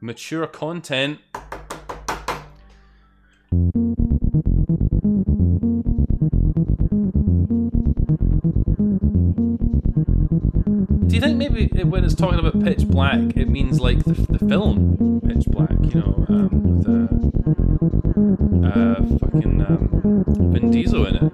mature content. Do you think maybe when it's talking about Pitch Black, it means like the film Pitch Black, you know, with fucking Vin Diesel in it?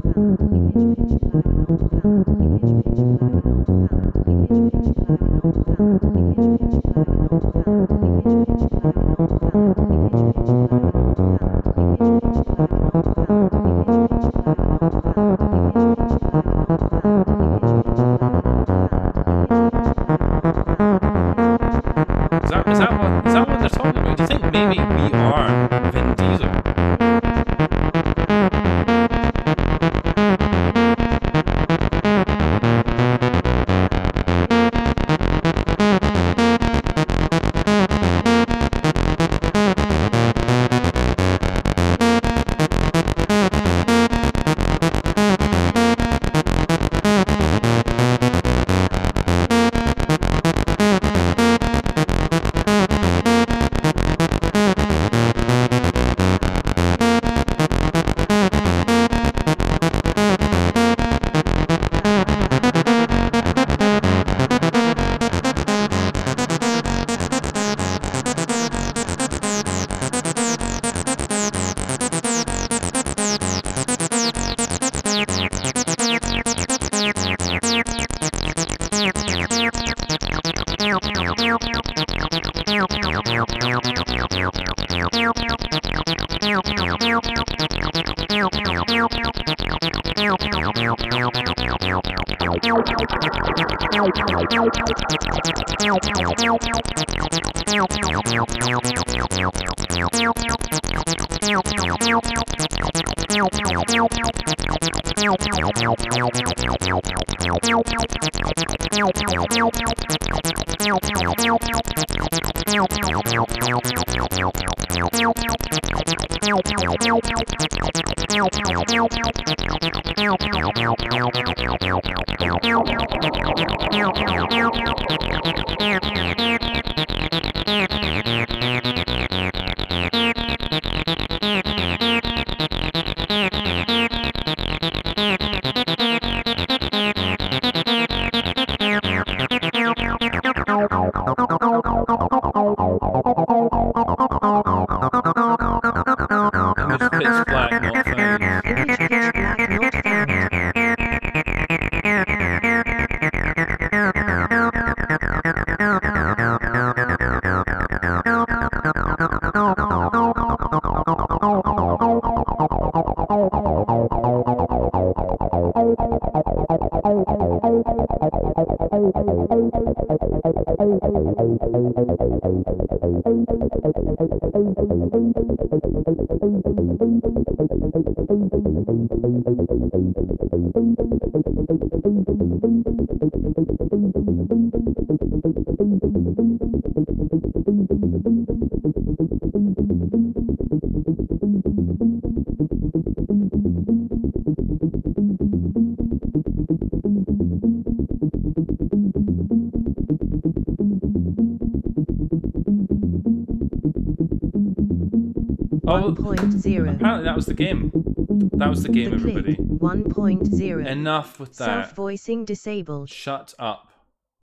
Is that what they're talking about? Do you think maybe we are Vin Diesel? Apparently that was the game. That was the game, everybody. 1.0. Enough with that. Self-voicing disabled. Shut up.